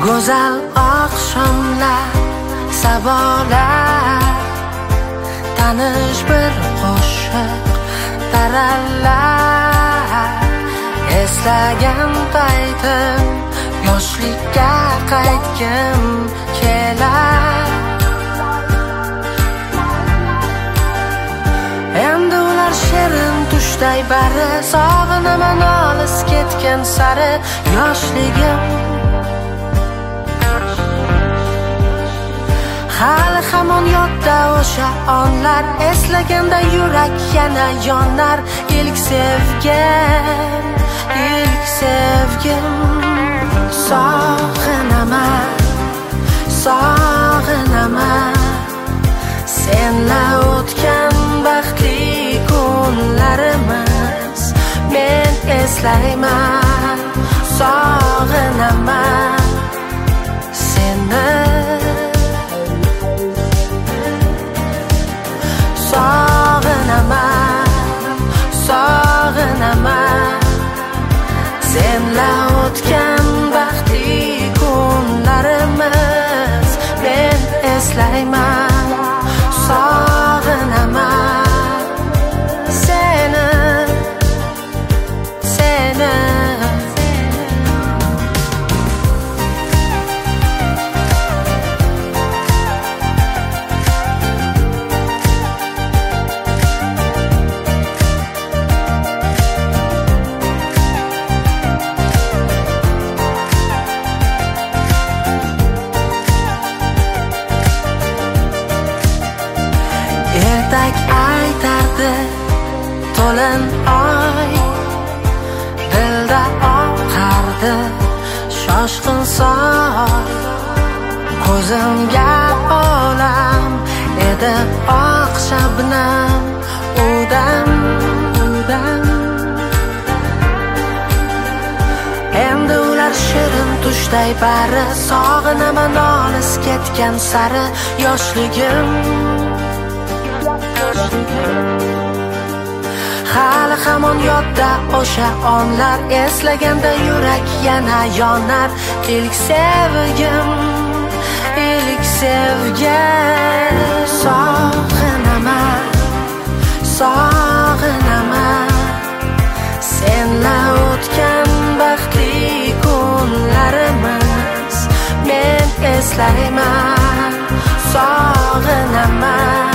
Go'zal oqshomlar, sabolar, tanish bir qo'shiq tarallar. Eslagan paytim yoshlikka qaytgim kelar. Endi ular shirin tushday bari, sog'inaman olis ketgan sari yoshligim. Hali hamon yodda o'sha onlar, eslaganda yurak yana yonar. Ilk sevgim, ilk sevgim. Sog'inaman, sog'inaman senla o'tgan baxtli kunlarimiz. Men eslayman, sog'inaman seni. Sog'inaman, sog'inaman senla o'tgan baxtli kunlarimiz. Men eslayman, sog'inaman seni, seni. Ertak aytardi to'lin oy, dilda oqardi shoshqin soy. Ko'zimga olam edi oq shabnam, udam, udam. Endi ular shirin tushday bari, sog'inaman olis ketgan sari yoshligim. Hali hamon yodda o'sha onlar, eslaganda yurak yana yonar. Ilk sevgim, ilk sevgim. Sog'inaman, sog'inaman senla o'tgan baxtli kunlarimiz. Men eslayman, sog'inaman